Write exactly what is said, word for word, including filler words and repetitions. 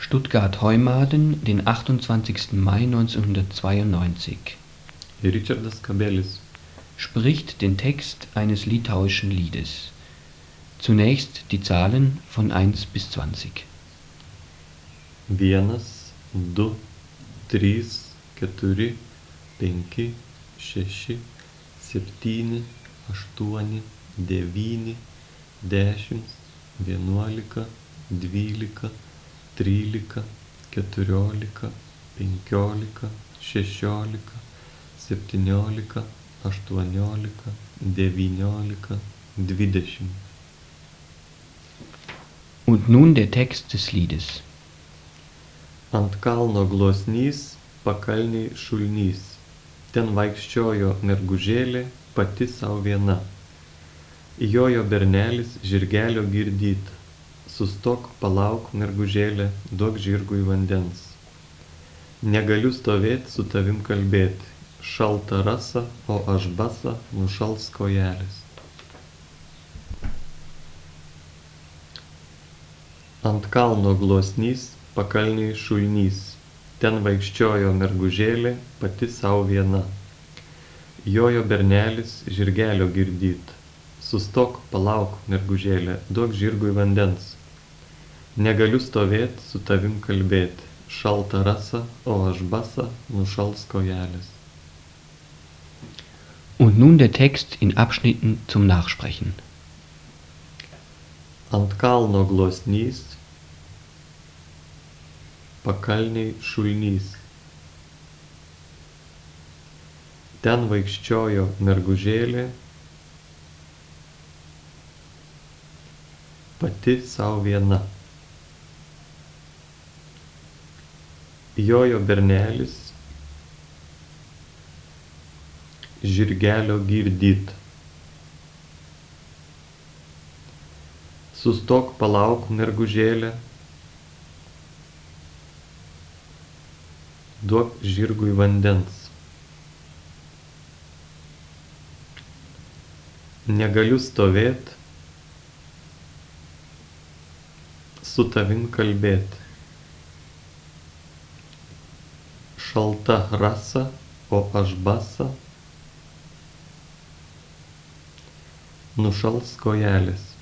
Stuttgart-Heumaden, den achtundzwanzigsten Mai neunzehnhundertzweiundneunzig. Richardas Kabelis Spricht den Text eines litauischen Liedes. Zunächst die Zahlen von eins bis zwanzig. Vienas, du, trys, keturi, penki, šeši, septyni, aštuoni, devyni, dešimt, vienuolika, dvylika, trylika, keturiolika, penkiolika, šešiolika, septyniolika, aštuoniolika, devyniolika, dvidešimt. Und nun der Text des Liedes. Ant kalno gluosnys, pakalniai šulnys. Ten vaikščiojo mergužėlė, pati sau viena. Jojo bernelis žirgelio girdyt. Sustok, palauk, mergužėlė, duok žirgui vandens. Negaliu stovėt, su tavim kalbėt. Šalta rasa, o aš basa, nušals kojelis. Ant kalno gluosnys, pakalniai šulnys. Ten vaikščiojo mergužėlė, pati sau viena. Jojo bernelis žirgelio girdyt. Sustok, palauk, mergužėlė, duok žirgui vandens. Negaliu stovėt, su tavim kalbėt. Šalta rasa, o aš basa, nušals kojelis. Und nun der Text in Abschnitten zum Nachsprechen. Ant kalno gluosnys, pakalniai šulnys. Ten vaikščiojo mergužėlė, pati sau viena. Jojo bernelis žirgelio girdyt. Sustok, palauk, mergužėlė, duok žirgui vandens. Negaliu stovėt, su tavim kalbėt. Šalta rasa, o aš basa, nušals kojelis.